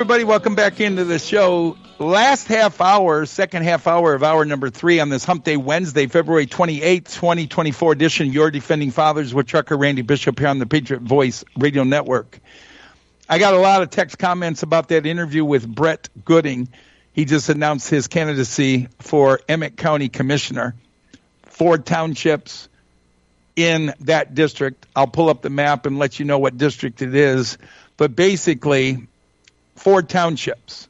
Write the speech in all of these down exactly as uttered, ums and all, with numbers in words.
everybody. Welcome back into the show. Last half hour, second half hour of hour number three on this Hump Day Wednesday, February twenty-eighth, twenty twenty-four edition. Your Defending Fathers with Trucker Randy Bishop here on the Patriot Voice Radio Network. I got a lot of text comments about that interview with Brett Gooding. He just announced his candidacy for Emmett County Commissioner. Four townships in that district. I'll pull up the map and let you know what district it is. But basically, four townships.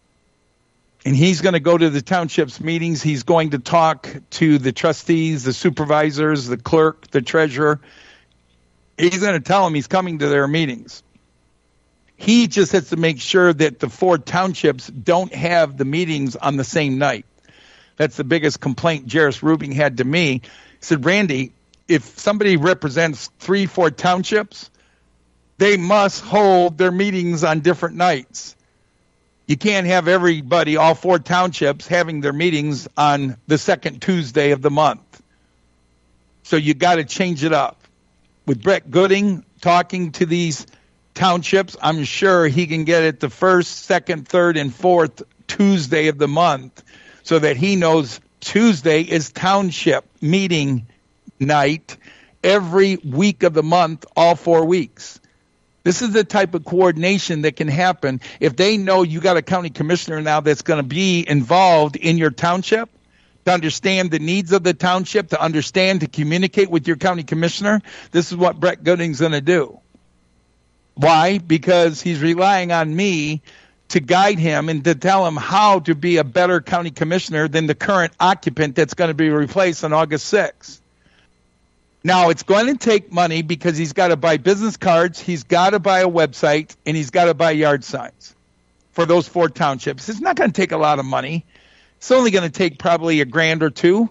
And he's going to go to the townships meetings. He's going to talk to the trustees, the supervisors, the clerk, the treasurer. He's going to tell them he's coming to their meetings. He just has to make sure that the four townships don't have the meetings on the same night. That's the biggest complaint Jairus Rubing had to me. He said, Randy, if somebody represents three, four townships, they must hold their meetings on different nights. You can't have everybody, all four townships, having their meetings on the second Tuesday of the month. So you got to change it up. With Brett Gooding talking to these townships, I'm sure he can get it the first, second, third, and fourth Tuesday of the month so that he knows Tuesday is township meeting night every week of the month, all four weeks. This is the type of coordination that can happen if they know you got a county commissioner now that's going to be involved in your township, to understand the needs of the township, to understand, to communicate with your county commissioner. This is what Brett Gooding's going to do. Why? Because he's relying on me to guide him and to tell him how to be a better county commissioner than the current occupant that's going to be replaced on August sixth. Now, it's going to take money because he's got to buy business cards, he's got to buy a website, and he's got to buy yard signs for those four townships. It's not going to take a lot of money. It's only going to take probably a grand or two.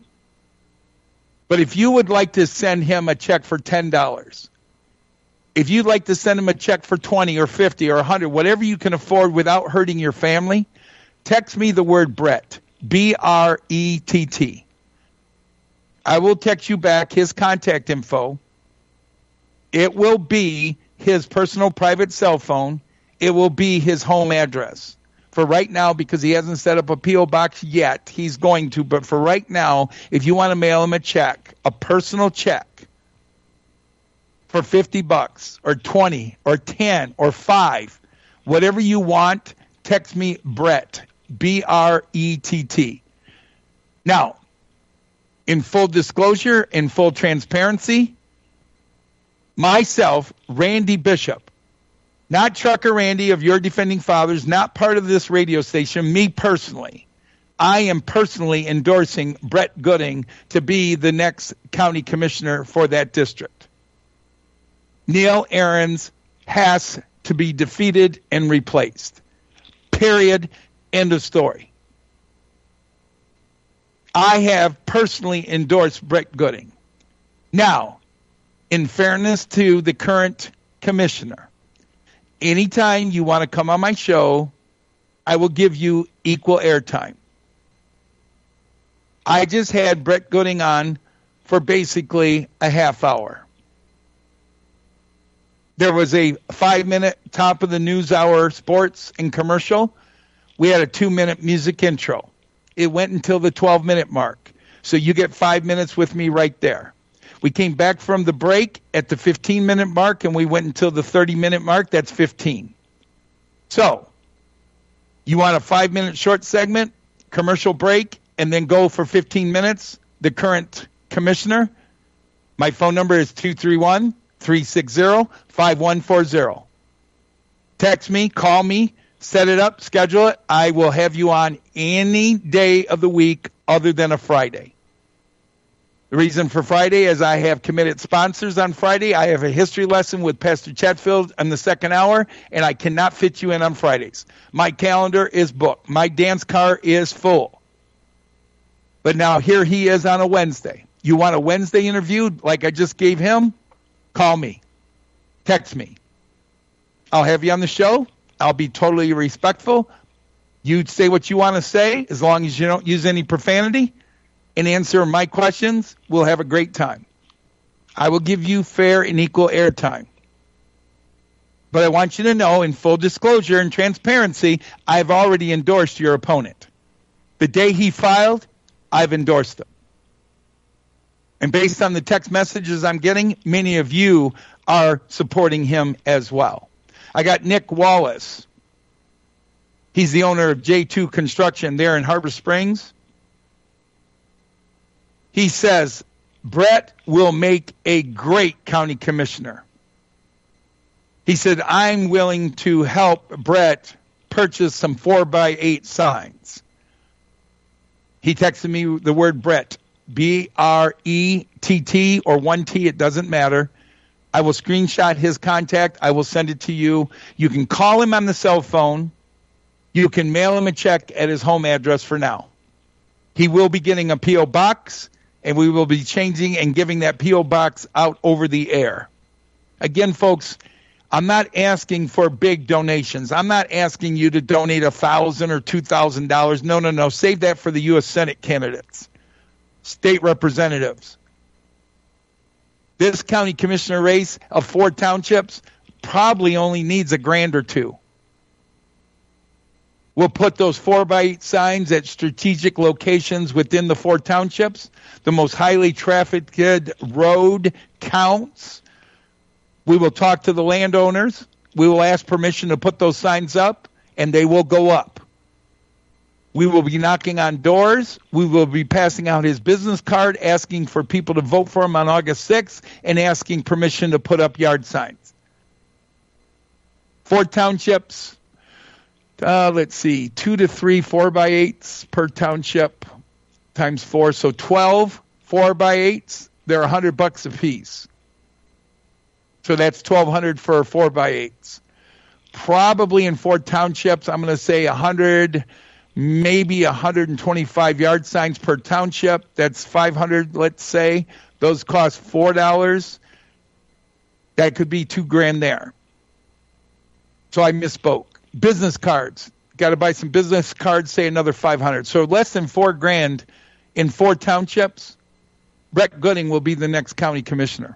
But if you would like to send him a check for ten dollars, if you'd like to send him a check for twenty or fifty or one hundred, whatever you can afford without hurting your family, text me the word Brett, B R E T T. I will text you back his contact info. It will be his personal private cell phone. It will be his home address. For right now, because he hasn't set up a P O box yet, he's going to. But for right now, if you want to mail him a check, a personal check, for fifty bucks or twenty or ten or five, whatever you want, text me Brett, B R E T T. Now, in full disclosure, in full transparency, myself, Randy Bishop, not Trucker Randy of Your Defending Fathers, not part of this radio station, me personally, I am personally endorsing Brett Gooding to be the next county commissioner for that district. Neil Ahrens has to be defeated and replaced. Period. End of story. I have personally endorsed Brett Gooding. Now, in fairness to the current commissioner, anytime you want to come on my show, I will give you equal airtime. I just had Brett Gooding on for basically a half hour. There was a five-minute top of the news hour sports and commercial. We had a two-minute music intro. It went until the twelve-minute mark. So you get five minutes with me right there. We came back from the break at the fifteen-minute mark, and we went until the thirty-minute mark. That's fifteen. So you want a five-minute short segment, commercial break, and then go for fifteen minutes? The current commissioner, my phone number is two three one, three six zero, five one four zero. Text me, call me, set it up, schedule it. I will have you on any day of the week other than a Friday. The reason for Friday is I have committed sponsors on Friday. I have a history lesson with Pastor Chatfield in the second hour, and I cannot fit you in on Fridays. My calendar is booked. My dance car is full. But now here he is on a Wednesday. You want a Wednesday interview like I just gave him? Call me. Text me. I'll have you on the show. I'll be totally respectful. You say what you want to say as long as you don't use any profanity and answer my questions. We'll have a great time. I will give you fair and equal airtime. But I want you to know, in full disclosure and transparency, I've already endorsed your opponent. The day he filed, I've endorsed him. And based on the text messages I'm getting, many of you are supporting him as well. I got Nick Wallace. He's the owner of J two Construction there in Harbor Springs. He says, Brett will make a great county commissioner. He said, I'm willing to help Brett purchase some four by eight signs. He texted me the word Brett, B R E T T or one T, it doesn't matter. I will screenshot his contact. I will send it to you. You can call him on the cell phone. You can mail him a check at his home address for now. He will be getting a P O box, and we will be changing and giving that P O box out over the air. Again, folks, I'm not asking for big donations. I'm not asking you to donate one thousand dollars or two thousand dollars. No, no, no. Save that for the U S Senate candidates, state representatives. This county commissioner race of four townships probably only needs a grand or two. We'll put those four by eight signs at strategic locations within the four townships, the most highly trafficked road counts. We will talk to the landowners. We will ask permission to put those signs up, and they will go up. We will be knocking on doors. We will be passing out his business card, asking for people to vote for him on August sixth, and asking permission to put up yard signs. Four townships, uh, let's see, two to three four by eights per township times four, so twelve four by eights. They're one hundred bucks a piece. So that's twelve hundred for four by eights. Probably in four townships, I'm going to say one hundred, maybe one hundred twenty-five yard signs per township. That's five hundred, let's say. Those cost four dollars. That could be two grand there. So I misspoke. Business cards. Got to buy some business cards, say another five hundred. So less than four grand in four townships. Brett Gooding will be the next county commissioner.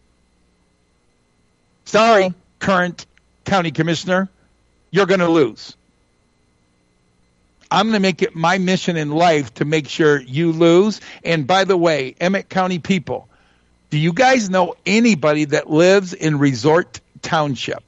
Sorry, current county commissioner, you're going to lose. I'm going to make it my mission in life to make sure you lose. And by the way, Emmett County people, do you guys know anybody that lives in Resort Township?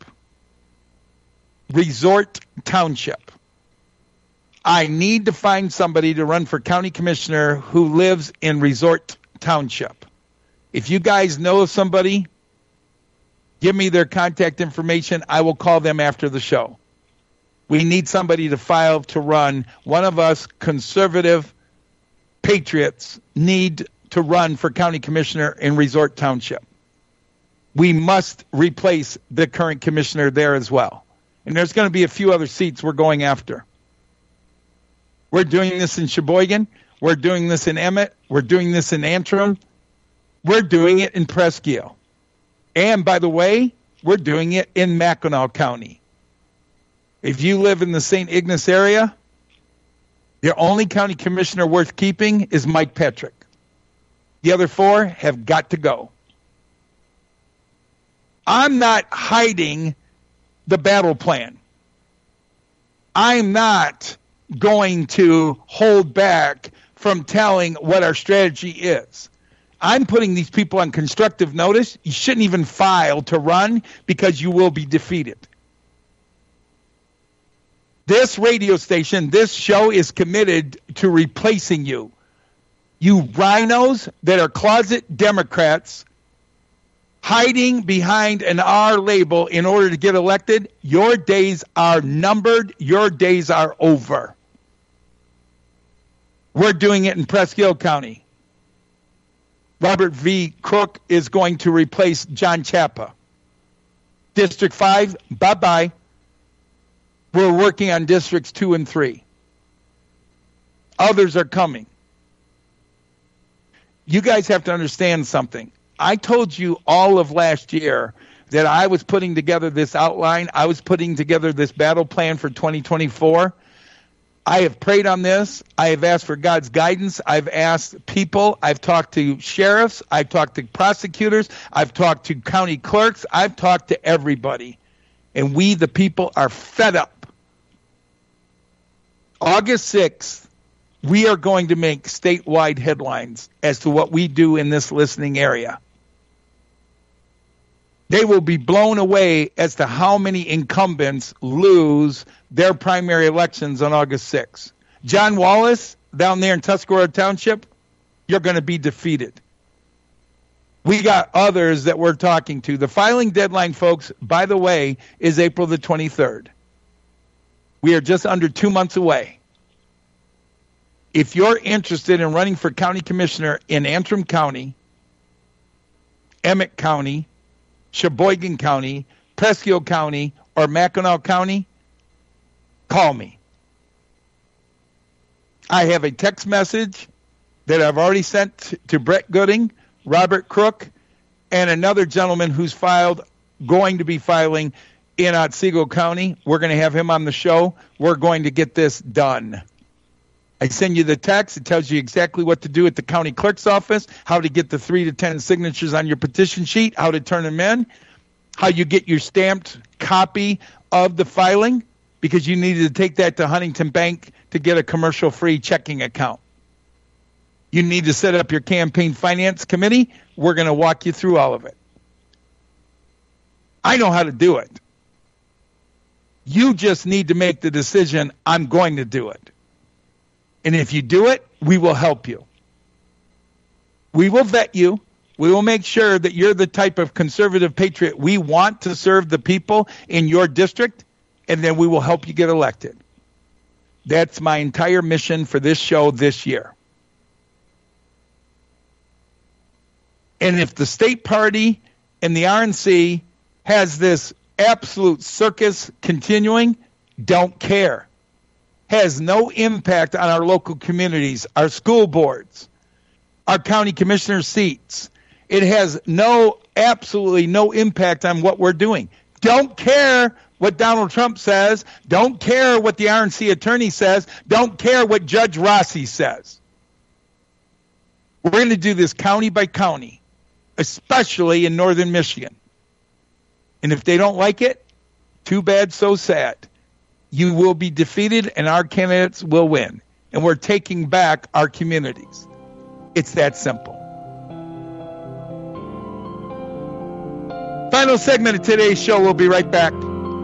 Resort Township. I need to find somebody to run for county commissioner who lives in Resort Township. If you guys know of somebody, give me their contact information. I will call them after the show. We need somebody to file to run. One of us conservative patriots need to run for county commissioner in Resort Township. We must replace the current commissioner there as well. And there's going to be a few other seats we're going after. We're doing this in Sheboygan. We're doing this in Emmett. We're doing this in Antrim. We're doing it in Presque. And by the way, we're doing it in Mackinac County. If you live in the Saint Ignace area, the only county commissioner worth keeping is Mike Patrick. The other four have got to go. I'm not hiding the battle plan. I'm not going to hold back from telling what our strategy is. I'm putting these people on constructive notice. You shouldn't even file to run because you will be defeated. This radio station, this show is committed to replacing you. You rhinos that are closet Democrats hiding behind an R label in order to get elected, your days are numbered. Your days are over. We're doing it in Presque County. Robert V. Crook is going to replace John Chapa. District five, bye-bye. We're working on districts two and three. Others are coming. You guys have to understand something. I told you all of last year that I was putting together this outline. I was putting together this battle plan for twenty twenty-four. I have prayed on this. I have asked for God's guidance. I've asked people. I've talked to sheriffs. I've talked to prosecutors. I've talked to county clerks. I've talked to everybody. And we, the people, are fed up. August sixth, we are going to make statewide headlines as to what we do in this listening area. They will be blown away as to how many incumbents lose their primary elections on August sixth. John Wallace, down there in Tuscarora Township, you're going to be defeated. We got others that we're talking to. The filing deadline, folks, by the way, is April the twenty-third. We are just under two months away. If you're interested in running for county commissioner in Antrim County, Emmett County, Sheboygan County, Presque County, or Mackinac County, call me. I have a text message that I've already sent to Brett Gooding, Robert Crook, and another gentleman who's filed, going to be filing in Otsego County. We're going to have him on the show. We're going to get this done. I send you the text. It tells you exactly what to do at the county clerk's office, how to get the three to ten signatures on your petition sheet, how to turn them in, how you get your stamped copy of the filing, because you needed to take that to Huntington Bank to get a commercial-free checking account. You need to set up your campaign finance committee. We're going to walk you through all of it. I know how to do it. You just need to make the decision, I'm going to do it. And if you do it, we will help you. We will vet you. We will make sure that you're the type of conservative patriot we want to serve the people in your district, and then we will help you get elected. That's my entire mission for this show this year. And if the state party and the R N C has this absolute circus continuing, don't care. Has no impact on our local communities, our school boards, our county commissioner seats. It has no, absolutely no impact on what we're doing. Don't care what Donald Trump says. Don't care what the R N C attorney says. Don't care what Judge Rossi says. We're going to do this county by county, especially in northern Michigan. And if they don't like it, too bad, so sad. You will be defeated and our candidates will win. And we're taking back our communities. It's that simple. Final segment of today's show. We'll be right back.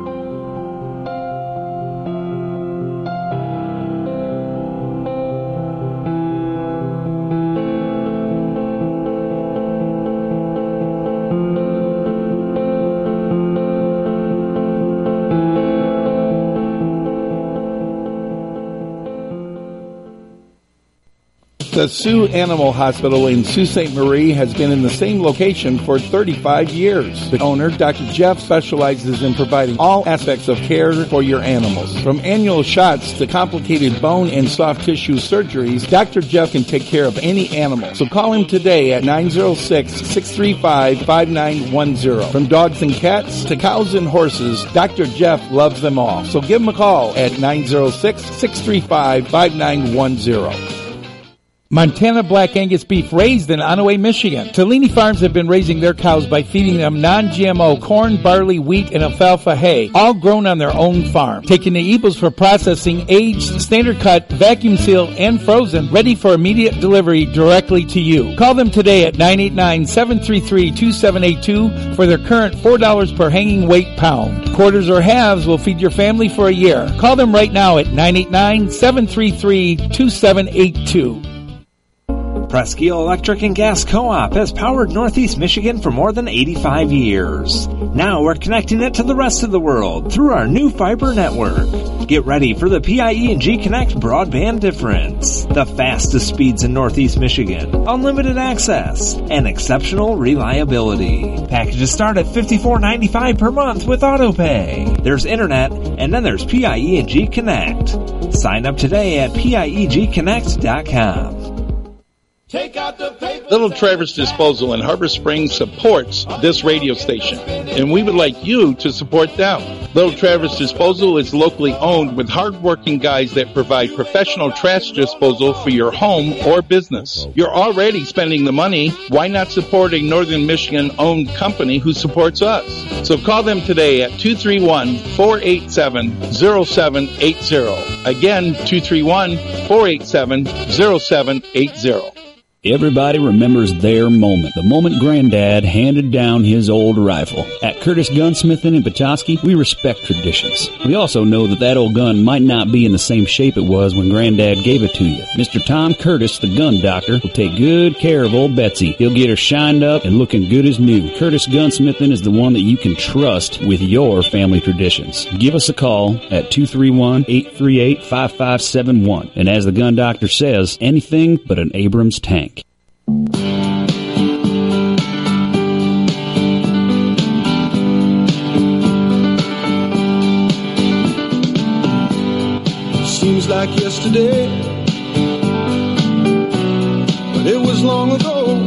The Sioux Animal Hospital in Sault Ste. Marie has been in the same location for thirty-five years. The owner, Doctor Jeff, specializes in providing all aspects of care for your animals. From annual shots to complicated bone and soft tissue surgeries, Doctor Jeff can take care of any animal. So call him today at nine oh six, six three five, five nine one oh. From dogs and cats to cows and horses, Doctor Jeff loves them all. So give him a call at nine oh six, six three five, five nine one oh. Montana Black Angus beef raised in Onaway, Michigan. Tellini Farms have been raising their cows by feeding them non-G M O corn, barley, wheat, and alfalfa hay, all grown on their own farm. Taking the Eagles for processing, aged, standard cut, vacuum sealed, and frozen, ready for immediate delivery directly to you. Call them today at nine eight nine, seven three three, two seven eight two for their current four dollars per hanging weight pound. Quarters or halves will feed your family for a year. Call them right now at nine eight nine, seven three three, two seven eight two. Presque Electric and Gas Co-op has powered Northeast Michigan for more than eighty-five years. Now we're connecting it to the rest of the world through our new fiber network. Get ready for the P I E and G Connect broadband difference. The fastest speeds in Northeast Michigan, unlimited access, and exceptional reliability. Packages start at fifty-four ninety-five per month with autopay. There's internet, and then there's P I E and G Connect. Sign up today at P I E G connect dot com. Take out the paper. Little Traverse Disposal in Harbor Springs supports this radio station, and we would like you to support them. Little Traverse Disposal is locally owned with hardworking guys that provide professional trash disposal for your home or business. You're already spending the money. Why not support a Northern Michigan-owned company who supports us? So call them today at two three one, four eight seven, zero seven eight zero. Again, two three one, four eight seven, zero seven eight zero. Everybody remembers their moment, the moment Granddad handed down his old rifle. At Curtis Gunsmithing in Petoskey, we respect traditions. We also know that that old gun might not be in the same shape it was when Granddad gave it to you. Mister Tom Curtis, the gun doctor, will take good care of old Betsy. He'll get her shined up and looking good as new. Curtis Gunsmithing is the one that you can trust with your family traditions. Give us a call at two three one, eight three eight, five five seven one. And as the gun doctor says, anything but an Abrams tank. Seems like yesterday, but it was long ago.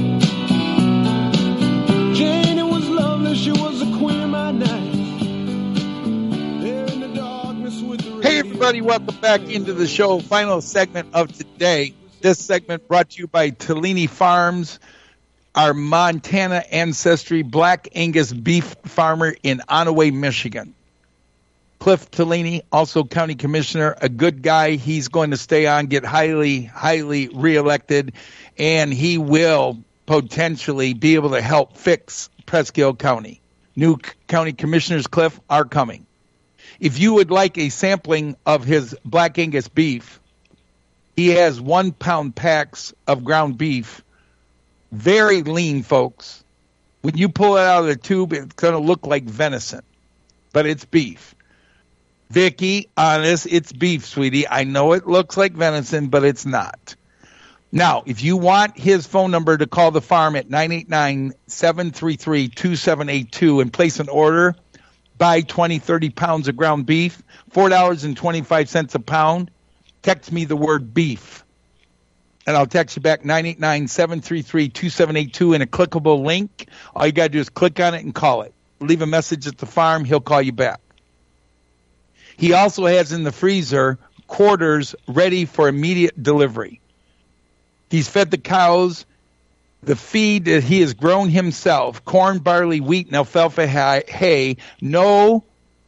Jane, it was lovely, she was the queen of my night. There in the darkness with the Hey everybody, welcome back into the show. Final segment of today. This segment brought to you by Tellini Farms, our Montana ancestry Black Angus beef farmer in Onaway, Michigan. Cliff Tellini, also county commissioner, a good guy. He's going to stay on, get highly, highly reelected, and he will potentially be able to help fix Presque Isle County. New county commissioners, Cliff, are coming. If you would like a sampling of his Black Angus beef, he has one pound packs of ground beef. Very lean, folks. When you pull it out of the tube, it's going to look like venison, but it's beef. Vicky, honest, it's beef, sweetie. I know it looks like venison, but it's not. Now, if you want his phone number to call the farm at nine eight nine, seven three three, two seven eight two and place an order, buy twenty, thirty pounds of ground beef, four dollars and twenty-five cents a pound. Text me the word beef, and I'll text you back nine eight nine, seven three three, two seven eight two in a clickable link. All you got to do is click on it and call it. Leave a message at the farm. He'll call you back. He also has in the freezer quarters ready for immediate delivery. He's fed the cows the feed that he has grown himself, corn, barley, wheat, and alfalfa hay, no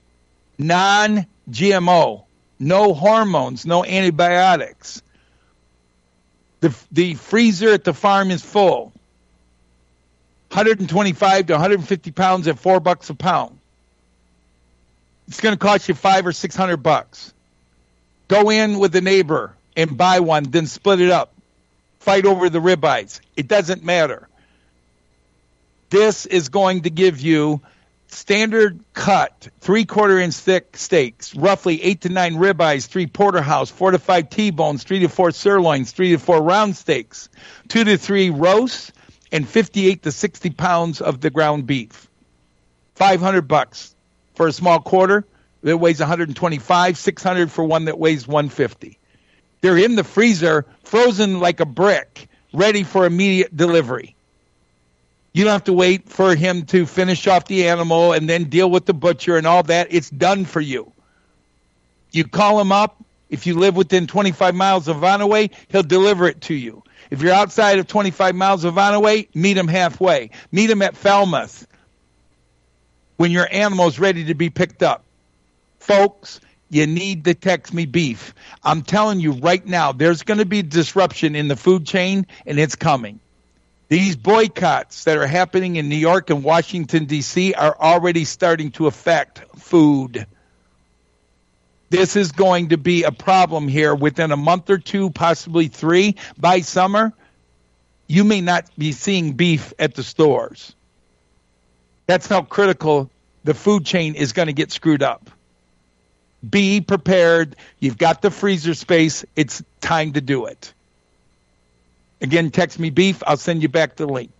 non-G M O. No hormones, no antibiotics. The the freezer at the farm is full. one hundred twenty-five to one hundred fifty pounds at four bucks a pound. It's going to cost you five or six hundred bucks. Go in with a neighbor and buy one, then split it up. Fight over the ribeyes. It doesn't matter. This is going to give you standard cut, three-quarter inch thick steaks, roughly eight to nine ribeyes, three porterhouse, four to five T-bones, three to four sirloins, three to four round steaks, two to three roasts, and fifty-eight to sixty pounds of the ground beef. five hundred bucks for a small quarter that weighs one hundred twenty-five, six hundred for one that weighs one fifty. They're in the freezer, frozen like a brick, ready for immediate delivery. You don't have to wait for him to finish off the animal and then deal with the butcher and all that. It's done for you. You call him up. If you live within twenty-five miles of Onaway, he'll deliver it to you. If you're outside of twenty-five miles of Onaway, meet him halfway. Meet him at Falmouth when your animal's ready to be picked up. Folks, you need to text me beef. I'm telling you right now, there's going to be disruption in the food chain, and it's coming. These boycotts that are happening in New York and Washington, D C are already starting to affect food. This is going to be a problem here within a month or two, possibly three. By summer, you may not be seeing beef at the stores. That's how critical the food chain is going to get screwed up. Be prepared. You've got the freezer space. It's time to do it. Again, text me beef. I'll send you back the link.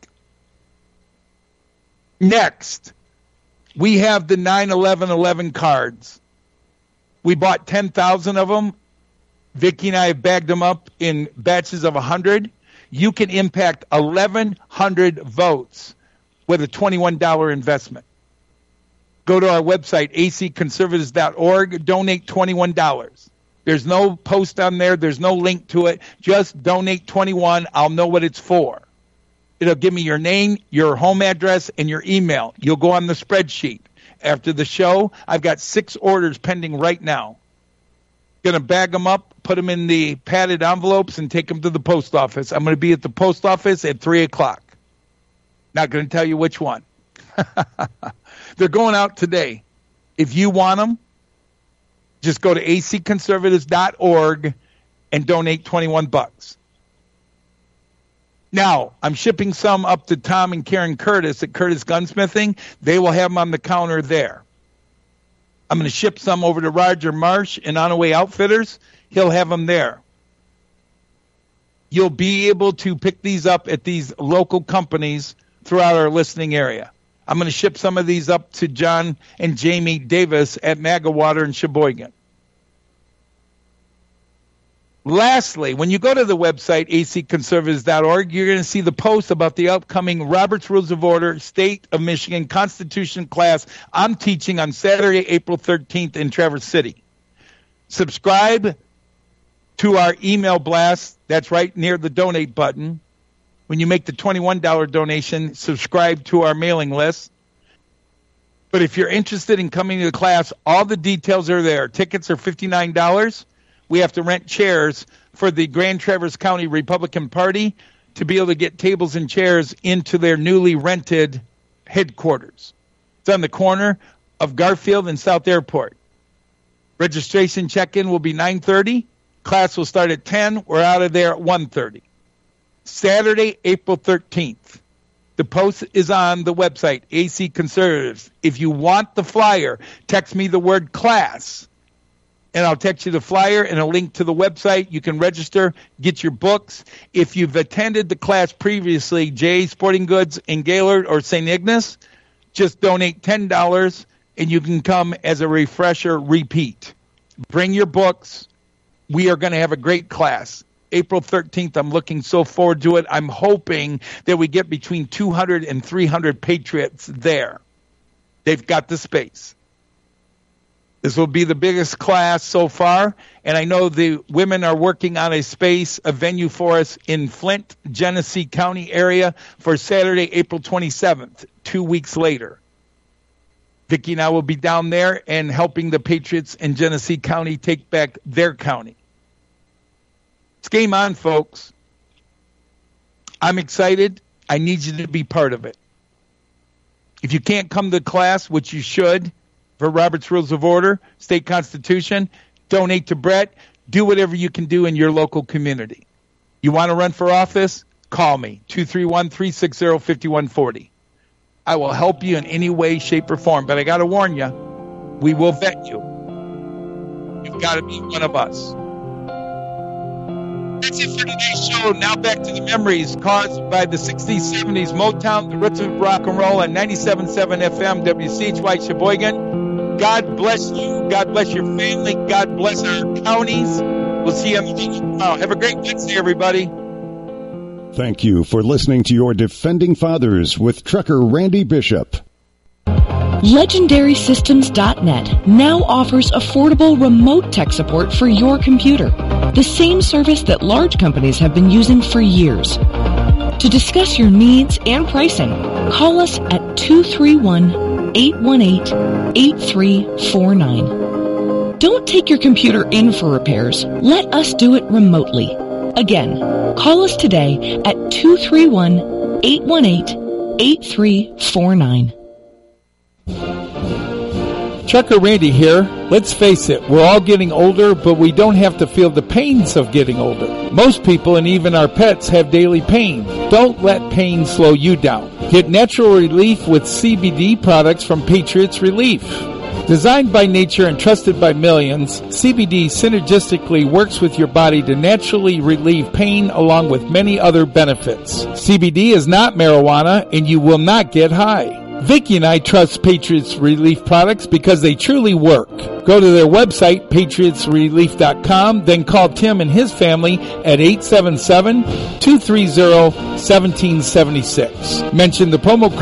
Next, we have the nine eleven eleven cards. We bought ten thousand of them. Vicki and I have bagged them up in batches of one hundred. You can impact eleven hundred votes with a twenty-one dollars investment. Go to our website, a c conservatives dot org, donate twenty-one dollars. There's no post on there. There's no link to it. Just donate twenty-one dollars. I'll know what it's for. It'll give me your name, your home address, and your email. You'll go on the spreadsheet. After the show, I've got six orders pending right now. Going to bag them up, put them in the padded envelopes, and take them to the post office. I'm going to be at the post office at three o'clock. Not going to tell you which one. They're going out today. If you want them, just go to a c conservatives dot org and donate twenty-one bucks. Now, I'm shipping some up to Tom and Karen Curtis at Curtis Gunsmithing. They will have them on the counter there. I'm going to ship some over to Roger Marsh and Onaway Outfitters. He'll have them there. You'll be able to pick these up at these local companies throughout our listening area. I'm going to ship some of these up to John and Jamie Davis at Magawater in Sheboygan. Lastly, when you go to the website, a c conservatives dot org, you're going to see the post about the upcoming Robert's Rules of Order State of Michigan Constitution class I'm teaching on Saturday, April thirteenth in Traverse City. Subscribe to our email blast. That's right near the donate button. When you make the twenty-one dollars donation, subscribe to our mailing list. But if you're interested in coming to the class, all the details are there. Tickets are fifty-nine dollars. We have to rent chairs for the Grand Traverse County Republican Party to be able to get tables and chairs into their newly rented headquarters. It's on the corner of Garfield and South Airport. Registration check-in will be nine thirty. Class will start at ten. We're out of there at one thirty. Saturday, April thirteenth. The post is on the website, A C Conservatives. If you want the flyer, text me the word class, and I'll text you the flyer and a link to the website. You can register, get your books. If you've attended the class previously, Jay Sporting Goods in Gaylord or Saint Ignace, just donate ten dollars, and you can come as a refresher repeat. Bring your books. We are going to have a great class. April thirteenth, I'm looking so forward to it. I'm hoping that we get between two hundred and three hundred patriots there. They've got the space. This will be the biggest class so far, and I know the women are working on a space, a venue for us in Flint, Genesee County area for Saturday, April twenty-seventh, two weeks later. Vicki and I will be down there and helping the Patriots in Genesee County take back their county. It's game on, folks. I'm excited. I need you to be part of it. If you can't come to class, which you should, for Robert's Rules of Order, State Constitution, donate to Brett. Do whatever you can do in your local community. You want to run for office? Call me, two three one, three six zero, five one four zero. I will help you in any way, shape, or form. But I got to warn you, we will vet you. You've got to be one of us. That's it for today's show. Now back to the memories caused by the sixties, seventies, Motown, the roots of rock and roll on ninety-seven point seven F M, W C H Y Sheboygan. God bless you. God bless your family. God bless our counties. We'll see you on the next tomorrow. Have a great Wednesday, everybody. Thank you for listening to your Defending Fathers with Trucker Randy Bishop. Legendary Systems dot net now offers affordable remote tech support for your computer, the same service that large companies have been using for years. To discuss your needs and pricing, call us at two three one, eight one eight, eight three four nine. Don't take your computer in for repairs. Let us do it remotely. Again, call us today at two three one, eight one eight, eight three four nine. Trucker Randy here. Let's face it, we're all getting older, but we don't have to feel the pains of getting older. Most people and even our pets have daily pain. Don't let pain slow you down. Get natural relief with C B D products from Patriots Relief. Designed by nature and trusted by millions, C B D synergistically works with your body to naturally relieve pain along with many other benefits. C B D is not marijuana and you will not get high. Vicky and I trust Patriots Relief products because they truly work. Go to their website, patriots relief dot com, then call Tim and his family at eight seven seven, two three zero, one seven seven six. Mention the promo